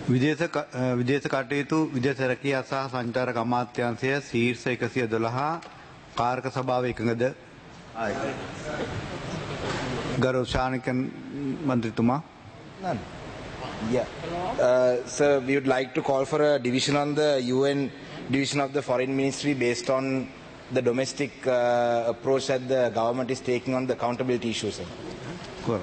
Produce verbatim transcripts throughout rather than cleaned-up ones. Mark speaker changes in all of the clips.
Speaker 1: විදේශ විදේශ කටයුතු විදේශ රැකියා සහ සංචාරක අමාත්‍යාංශය ශීර්ෂ එකසිය දොළහ කාර්ක සභාව එකඟද? ගරු ශානික මන්ත්‍රීතුමා.
Speaker 2: None. Yeah. Uh, sir, we would like to call for a division on the U N division of the Foreign Ministry based on the domestic uh, approach that the government is taking on the accountability issues. Sir.
Speaker 1: Cool.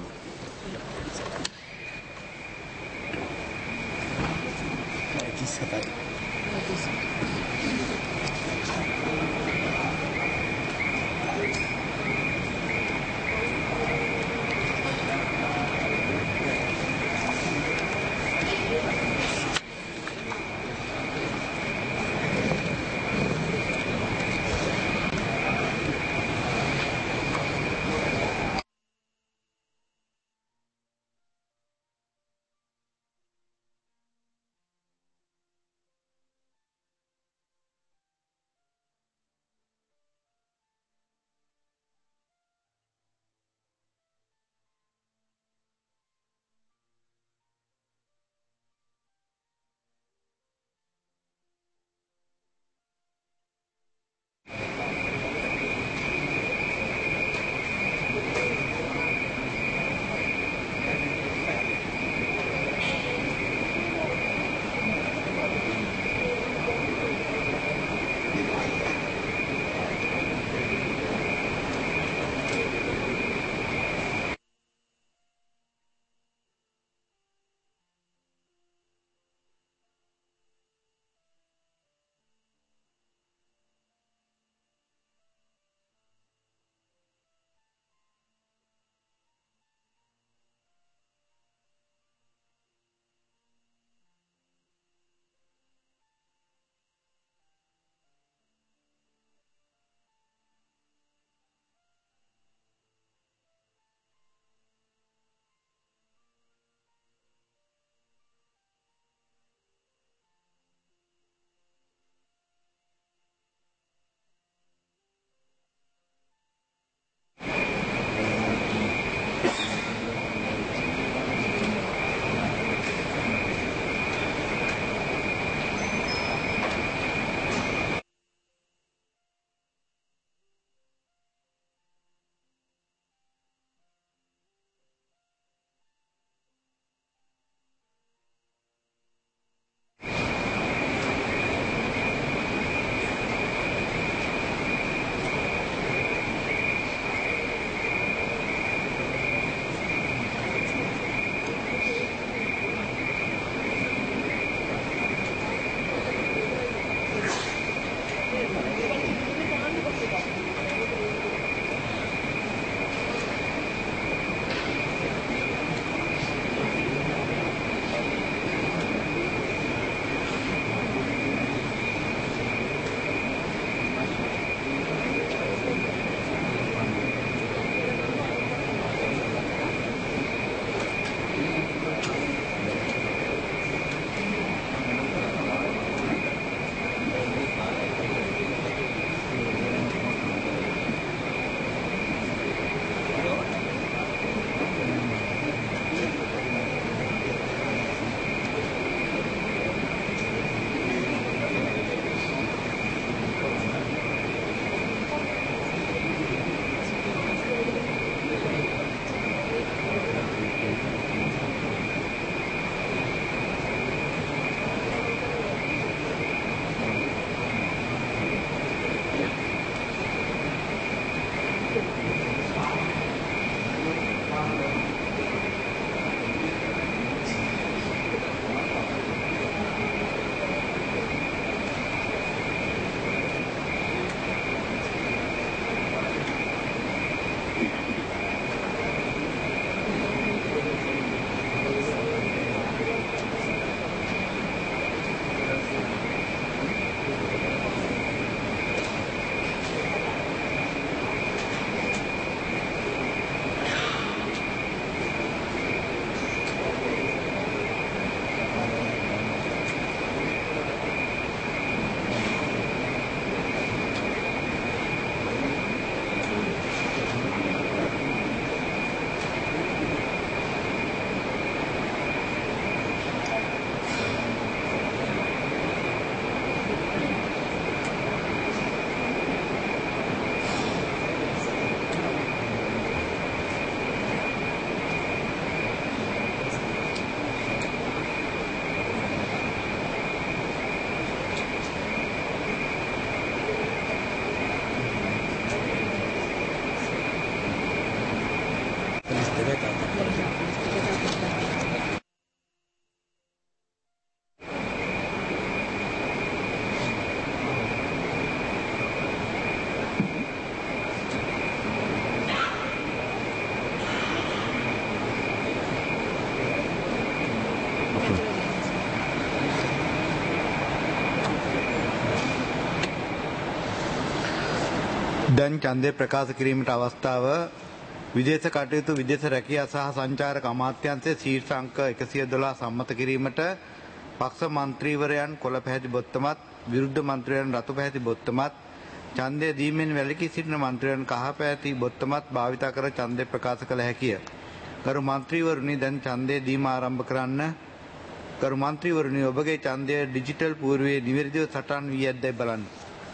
Speaker 1: දැන් ඡන්දය ප්‍රකාශ කිරීමට අවස්ථාව විදේශ කටයුතු විදේශ රැකියා සහ සංචාරක අමාත්‍යාංශයේ ශීර්ෂ අංක එකසිය දොළහ සම්මත කිරීමට පක්ෂ මන්ත්‍රීවරයන් කොළ පැහැති බොත්තමත් විරුද්ධ මන්ත්‍රීවරයන් රතු පැහැති බොත්තමත් ඡන්දය දීමෙන් වැළකී සිටින මන්ත්‍රීවරයන් කහ පැහැති බොත්තමත් භාවිත කර ඡන්දය ප්‍රකාශ කළ හැකිය. ගරු මන්ත්‍රීවරුනි දැන් ඡන්දය දීම ආරම්භ කරන්න. ගරු මන්ත්‍රීවරුනි ඔබගේ ඡන්දය ඩිජිටල් පූර්වයේ නිවැරදිව සටහන් වී ඇද්දයි බලන්න.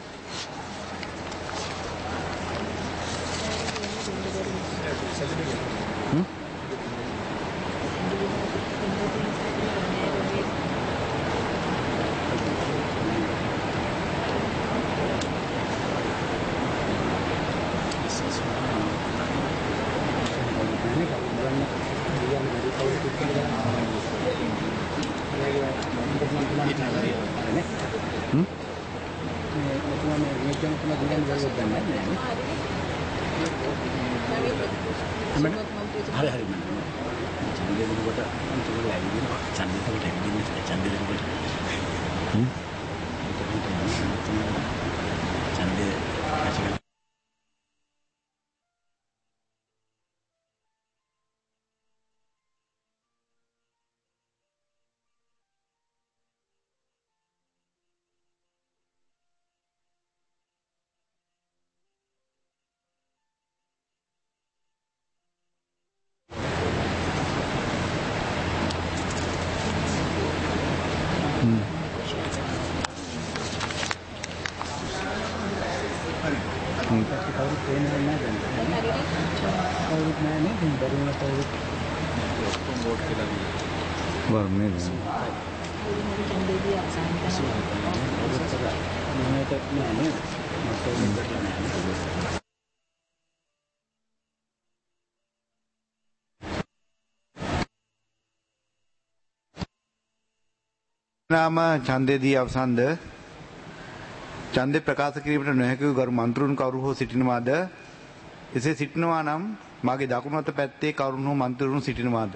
Speaker 3: hari hari mana? Candi itu buat untuk lagi ni, candi itu buat lagi ni, candi itu buat. Hmm? Candi macam.
Speaker 1: නාම ඡන්දේදී අවසන්ද ඡන්දේ ප්‍රකාශ කිරීමට නොහැකි ගරු මන්ත්‍රීන් කවුරු හෝ සිටිනවාද? එසේ සිටිනවා නම් මාගේ දකුණු අත පැත්තේ කවුරු හෝ මන්ත්‍රීන් සිටිනවාද?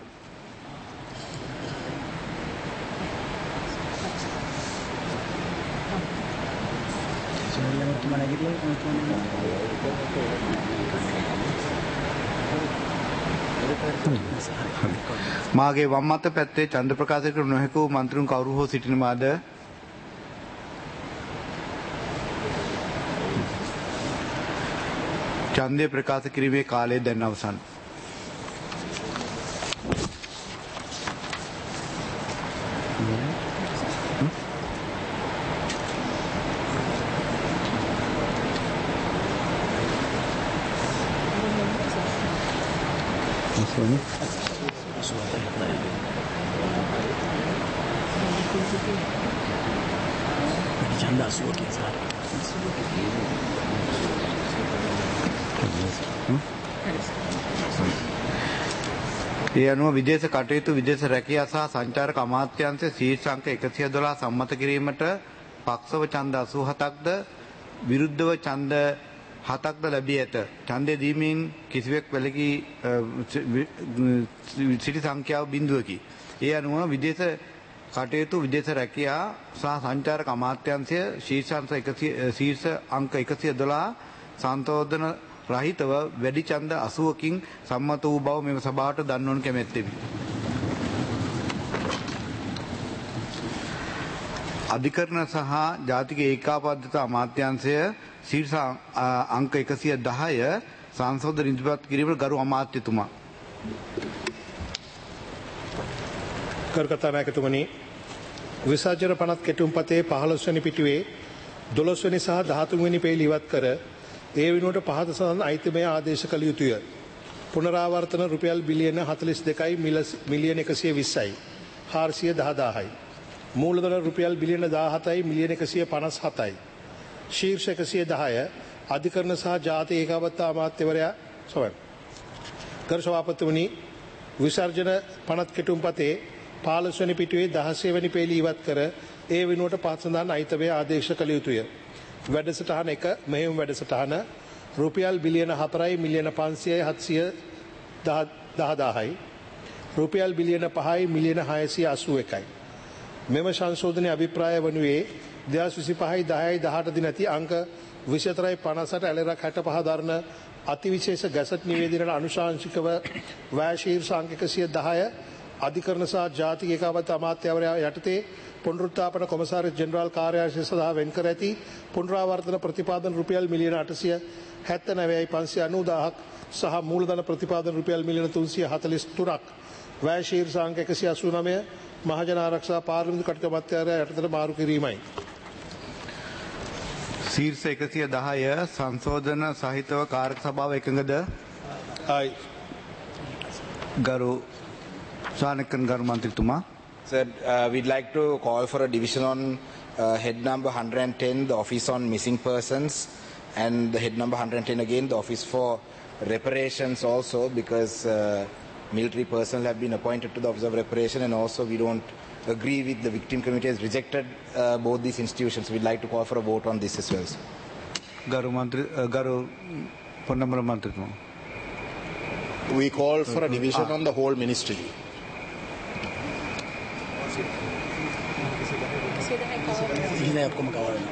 Speaker 1: මාගේ වම් අත පැත්තේ ඡන්ද ප්‍රකාශ කර නොහැකි වූ මන්ත්‍රීන් කවුරු හෝ සිටිනවාද? ඡන්දය ප්‍රකාශ කිරීමේ කාලය දැන් අවසන්.
Speaker 3: Canda suwa kita.
Speaker 1: ඒ අනුව විදේශ කටයුතු විදේශ රැකියා සහ සංචාරක අමාත්‍යාංශයේ ශීර්ෂ අංක එකසිය දොළහ සම්මත කිරීමට පක්ෂව ඡන්ද අසූහතක්ද විරුද්ධව ඡන්ද හතක්ද ලැබී ඇත. ඡන්දය දීමෙන් කිසිවෙක් වැළකී සිටි සංඛ්‍යාව බිඳුවකි. ඒ අනුව විදේශ කටයුතු විදේශ රැකියා සහ සංචාරක අමාත්‍යාංශය ශීර්ෂ අංක එකසිය දොළහ සංශෝධන රහිතව වැඩි ඡන්ද අසූවකින් සම්මත වූ බව මෙම සභාවට දන්වනු කැමැත්තෙමි. අධිකරණ සහ ජාතික ඒකාබද්ධතා අමාත්‍යාංශය ශීර්ෂ අංක එකසිය දහය සංශෝධන ඉදිරිපත් කිරීමට ගරු අමාත්‍යතුමා.
Speaker 4: කර්කතා නායකතුමනි, විසර්ජන පනත් කෙටුම්පතේ පහළොස් වෙනි පිටුවේ දොළොස් වෙනි සහ දහතුන් වෙනි පේළි ඉවත් කර ඒ වෙනුවට පහත සඳහන් අයිතිමය ආදේශ කළ යුතුය. පුනරාවර්තන රුපියල් බිලියන හතළිස් දෙකයි මිලියන එකසිය විස්සයි හාරසිය දහදාහයි. මූලධන රුපියල් බිලියන දාහතයි මිලියන එකසිය පනස් හතයි. ශීර්ෂ එකසිය දහය අධිකරණ සහ ජාතික ඒකාබද්ධතා අමාත්‍යවරයා සොයන. ගරු සභාපතිතුමනි, විසර්ජන පනත් කෙටුම්පතේ පහළොස් වෙනි පිටුවේ දහසය වෙනි පේළි ඉවත් කර ඒ වෙනුවට පහත සඳහන් අයිතිමය ආදේශ කළ යුතුය. වැඩසටහන එක මෙහෙයුම් වැඩසටහන රුපියල් බිලියන හතරයි මිලියන පන්සියයි හත්සිය දහදාහයි රුපියල් බිලියන පහයි මිලියන හයසිය අසූ එකයි. මෙම සංශෝධනයේ අභිප්‍රාය වනුයේ දෙදහස් විසිපහයි දහයයි දහඅට දිනති අංක විසිහතරයි පනසට ඇලෙරක් හැට පහ දරන අතිවිශේෂ ගැසට් නිවේදනයට අනුශාංශිකව වැය ශීර්ෂාංක එකසිය දහය අධිකරණ සහ ජාතික ඒකාබද්ධ අමාත්‍යවරයා යටතේ පුනරුත්ථාපන කොමසාරිස් ජෙනරාල් කාර්යාලය සඳහා වෙන් කර ඇති පුනරාවර්තන ප්‍රතිපාදන රුපියල් මිලියන අටසිය හැත්තෑනවයයි පන්සිය අනූදාහක් සහ මූලධන ප්‍රතිපාදන රුපියල් මිලියන තුන්සිය හතළිස් තුනක් වැය ශීර්ෂාංක එකසිය අසූනවය මහජන ආරක්ෂා පාර්ලිමේන්තු කටයුතු අමාත්‍යාලය යටතට මාරු කිරීමයි.
Speaker 1: ශීර්ෂ එකසිය දහය සංශෝධන සහිතව කාර්ය සභාව එකඟද?
Speaker 4: ආයි
Speaker 1: ගරු සානකන් ගරු මන්ත්‍රීතුමා.
Speaker 2: Sir, uh, we'd like to call for a division on uh, head number one hundred ten, the office on missing persons, and the head number one hundred ten again, the office for reparations also, because uh, military personnel have been appointed to the office of reparation, and also we don't agree with the victim committee has rejected uh, both these institutions. We'd like to call for a vote on this as well. Sir.
Speaker 1: ගරු මන්ත්‍රී ගරු පොන්නමර මන්ත්‍රීතුමා.
Speaker 5: We call for a division on the whole ministry.
Speaker 3: ඉහිලා ඔක්කොම කවරනවා.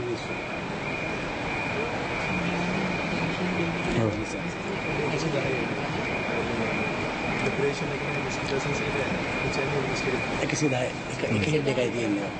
Speaker 3: එකසිය දහය එක එක head එකයි තියෙන්නේ.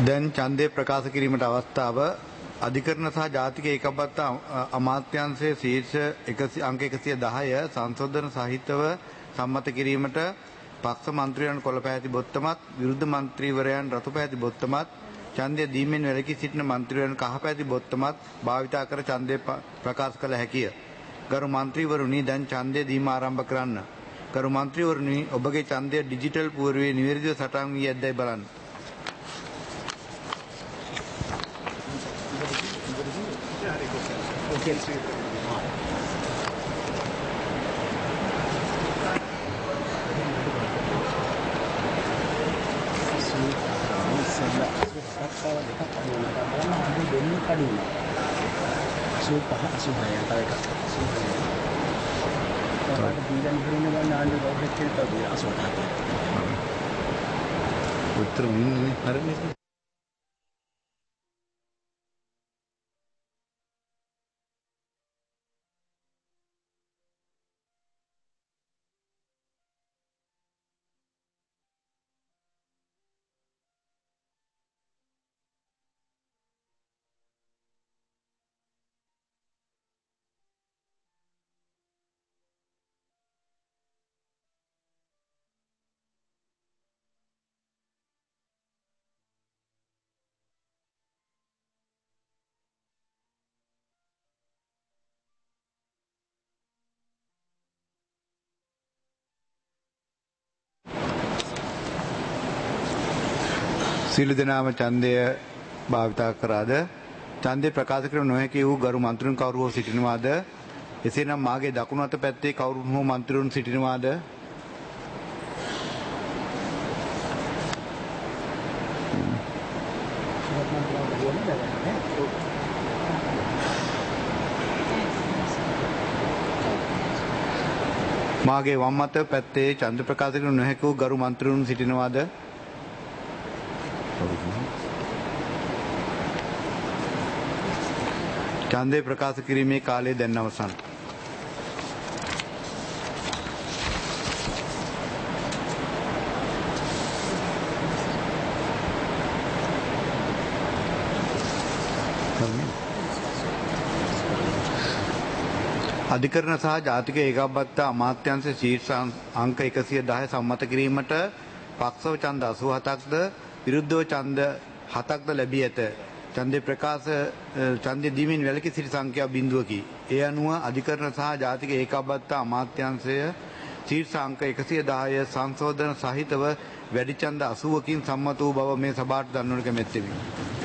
Speaker 1: දැන් ඡන්දය ප්‍රකාශ කිරීමට අවස්ථාව අධිකරණ සහ ජාතික ඒකබද්ධ අමාත්‍යාංශයේ ශීර්ෂ අංක එකසිය දහය සංශෝධන සහිතව සම්මත කිරීමට පක්ෂ මන්ත්‍රීයන් කොළපැහැති බොත්තමත් විරුද්ධ මන්ත්‍රීවරයන් රතුපැහැති බොත්තමත් ඡන්දය දීමෙන් වැළකී සිටින මන්ත්‍රීවරයන් කහපැහැති බොත්තමත් භාවිතා කර ඡන්දය ප්‍රකාශ කළ හැකිය. ගරු මන්ත්‍රීවරුනි දැන් ඡන්දය දීම ආරම්භ කරන්න. ගරු මන්ත්‍රීවරුනි ඔබගේ ඡන්දය ඩිජිටල් පුවරුවේ නිවැරදිව සටහන් වී ඇද්දැයි බලන්න. උත්තර ඉන්නේ හරිනේ. සියලු දෙනාම ඡන්දය භාවිතා කරාද? ඡන්දය ප්‍රකාශ කර නොහැකි වූ ගරු මන්ත්‍රීන් කවුරු හෝ සිටිනවාද? එසේනම් මාගේ දකුණු අත පැත්තේ කවුරු හෝ මන්ත්‍රීන් සිටිනවාද? මාගේ වම් අත පැත්තේ ඡන්ද ප්‍රකාශ කර නොහැකි වූ ගරු මන්ත්‍රීන් සිටිනවාද? ඡන්දය ප්‍රකාශ කිරීමේ කාලය දැන් අවසන්. අධිකරණ සහ ජාතික ඒකබද්ධ අමාත්‍යාංශ ශීර්ෂ අංක එකසිය දහය සම්මත කිරීමට පක්ෂව ඡන්ද අසූ හතක්ද විරුද්ධව ඡන්ද හතක්ද ලැබී ඇත. ඡන්දේ ප්‍රකාශ ඡන්දේ දීමෙන් වැළකී සිටි සංඛ්‍යාව බිඳුවකි. ඒ අනුව අධිකරණ සහ ජාතික ඒකබද්ධ අමාත්‍යාංශය ශීර්ෂ අංක එකසිය දහය සංශෝධන සහිතව වැඩි ඡන්ද අසූවකින් සම්මත වූ බව මේ සභාවට දන්වනු කැමැත්තෙමි.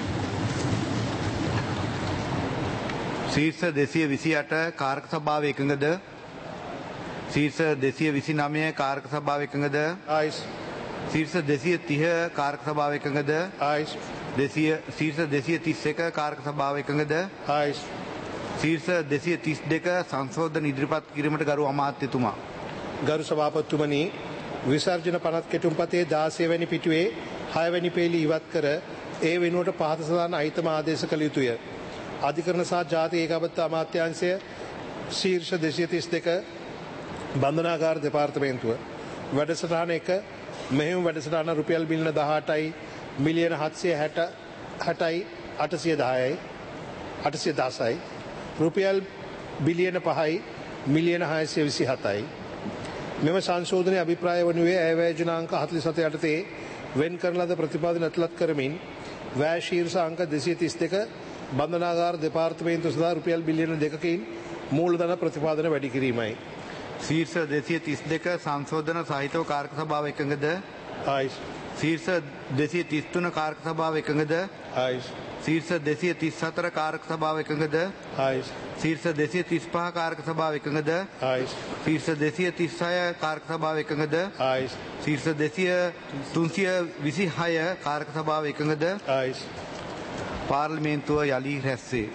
Speaker 1: ශීර්ෂ දෙසිය විසි අට කාරක සභාව එකඟද? ශීර්ෂ දෙසිය විසි නවය කාරක සභාව එකඟද?
Speaker 4: ආයිස්.
Speaker 1: ශීර්ෂ දෙසිය තිහ කාරක සභාව එකඟද?
Speaker 4: ආයිස්.
Speaker 1: දෙසිය ශීර්ෂ දෙසිය තිස් එක කාරක සභාව එකඟද?
Speaker 4: ආයිස්.
Speaker 1: ශීර්ෂ දෙසිය තිස් දෙක සංශෝධන ඉදිරිපත් කිරීමට ගරු අමාත්‍යතුමා.
Speaker 4: ගරු සභාපතිතුමනි, විසර්ජන පනත් කෙටුම්පතේ දාසය වැනි පිටුවේ හය වැනි පේලි ඉවත් කර ඒ වෙනුවට පහත සඳහන් අයිතම ආදේශ කළ යුතුය. අධිකරණ සහ ජාතික ඒකබද්ධ අමාත්‍යාංශය ශීර්ෂ දෙසිය තිස් දෙක බන්ධනාගාර දෙපාර්තමේන්තුව වැඩසටහන එක මෙහෙම වැඩසටහන රුපියල් බිලියන දහඅටයි මිලියන හත්සිය හැටයි අටසිය දහයයි අටසිය දහසයි රුපියල් බිලියන පහයි මිලියන හයසිය විසි හතයි. මෙම සංශෝධනයේ අභිප්‍රාය වනුයේ අයවැය ජනාංක හතළිස් හත යටතේ වෙන් කරන ලද ප්‍රතිපාදන ඇතුළත් කරමින් වැය ශීර්ෂ අංක දෙසිය තිස් දෙක බන්ධනාගාර දෙපාර්තමේන්තුව සඳහා රුපියල් බිලියන දෙකකින් මූලධන ප්‍රතිපාදන වැඩි කිරීමයි.
Speaker 1: ශීර්ෂ දෙසිය තිස් දෙක සංශෝධන සහිතව කාරක සභාව එකඟද?
Speaker 4: ආයිස්.
Speaker 1: ශීර්ෂ දෙසිය තිස් තුන කාරක සභාව එකඟද?
Speaker 4: ආයිස්.
Speaker 1: ශීර්ෂ දෙසිය තිස් හතර කාරක සභාව එකඟද?
Speaker 4: ආයිස්.
Speaker 1: ශීර්ෂ දෙසිය තිස් පහ කාරක සභාව එකඟද?
Speaker 4: ආයිස්.
Speaker 1: ශීර්ෂ දෙසිය තිස් හය කාරක සභාව එකඟද?
Speaker 4: ආයිස්.
Speaker 1: ශීර්ෂ දෙසිය තුන්සිය විසි හය කාරක සභාව එකඟද?
Speaker 4: ආයිස්.
Speaker 1: පාර්ලිමේන්තුව යලි රැස්සේ.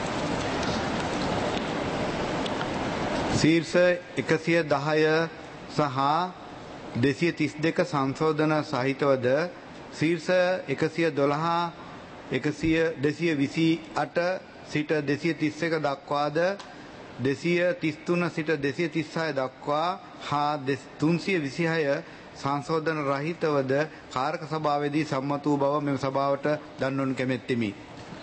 Speaker 1: ශීර්ෂ එකසිය දහය සහ දෙසිය තිස් දෙක සංශෝධන සහිතවද ශීර්ෂ එකසිය දොළහ දෙසිය විසි අට සිට දෙසිය තිස් එක දක්වාද දෙසිය තිස් තුන සිට දෙසිය තිස් හය දක්වා හා තුන්සිය විසිහය සංශෝධන රහිතවද කාරක සභාවේදී සම්මත වූ බව මෙම සභාවට දන්වනු කැමැත්තෙමි.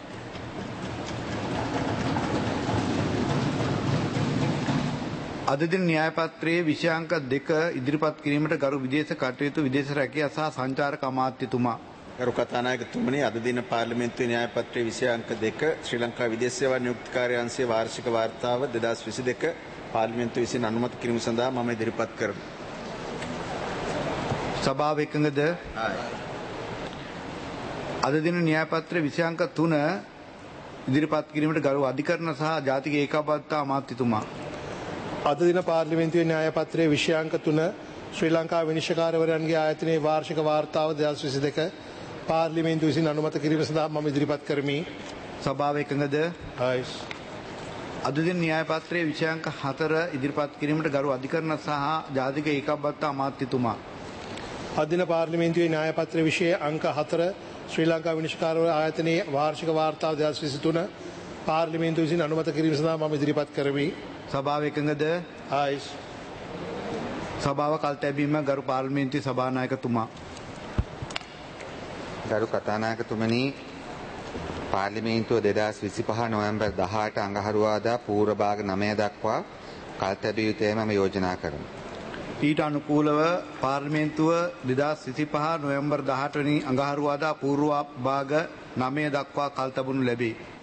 Speaker 1: අද දින න්‍යාය පත්‍රයේ විෂයාංක දෙක ඉදිරිපත් කිරීමට ගරු විදේශ කටයුතු විදේශ රැකියා සහ සංචාරක අමාත්‍යතුමා
Speaker 5: ගරු කතානායකතුමනි අද දින පාර්ලිමේන්තුවේ න්‍යාය පත්‍රයේ විෂයාංක දෙක ශ්‍රී ලංකා විදේශ සේවා නියුක්තිකාර්ය අංශයේ වාර්ෂික වාර්තාව දෙදාස් විසි දෙක පාර්ලිමේන්තුව විසින් අනුමත කිරීම සඳහා මම ඉදිරිපත් කරමි.
Speaker 1: සභාව එකඟද? අද දින න්‍යාය පත්‍රයේ විෂයාංක තුන ඉදිරිපත් කිරීමට ගරු අධිකරණ සහ ජාතික ඒකාබද්ධතා අමාත්‍යතුමා
Speaker 4: අද දින පාර්ලිමේන්තුවේ න්‍යාය පත්‍රයේ විෂයාංක තුන ශ්‍රී ලංකා විනිශ්චයකාරවරයන්ගේ ආයතනයේ වාර්ෂික වාර්තාව දෙදාස් විසි දෙක පාර්ලිමේන්තුව විසින් අනුමත කිරීම සඳහා මම ඉදිරිපත් කරමි.
Speaker 1: සභාව එකඟද?
Speaker 4: ආයිස්
Speaker 1: අද දින න්‍යාය පත්‍රයේ විෂයාංක හතර ඉදිරිපත් කිරීමට ගරු අධිකරණ සහ ජාතික ඒකාබද්ධතා අමාත්‍යතුමා
Speaker 4: අද දින පාර්ලිමේන්තුවේ න්‍යාය පත්‍රයේ විෂය අංක හතර ශ්‍රී ලංකා විනිශ්චයකාරවර ආයතනයේ වාර්ෂික වාර්තාව දෙදාස් විසි තුන පාර්ලිමේන්තුව විසින් අනුමත කිරීම සඳහා මම ඉදිරිපත් කරමි.
Speaker 1: සභාව එකඟද?
Speaker 4: ආයිස්
Speaker 1: සභාව කල් තැබීම ගරු පාර්ලිමේන්තුවේ සභානායකතුමා
Speaker 6: ගරු කතානායකතුමනි පාර්ලිමේන්තුව දෙදාස් විසිපහ නොවැම්බර් දහඅට අඟහරුවාදා පූර්ව භාග නවය දක්වා කල් තැබිය යුතුයි මම යෝජනා කරමි.
Speaker 1: ඊට අනුකූලව පාර්ලිමේන්තුව දෙදාස් විසිපහ නොවැම්බර් දහඅට වැනි අඟහරුවාදා පූර්ව භාග නවය දක්වා කල් තබනු ලැබේ.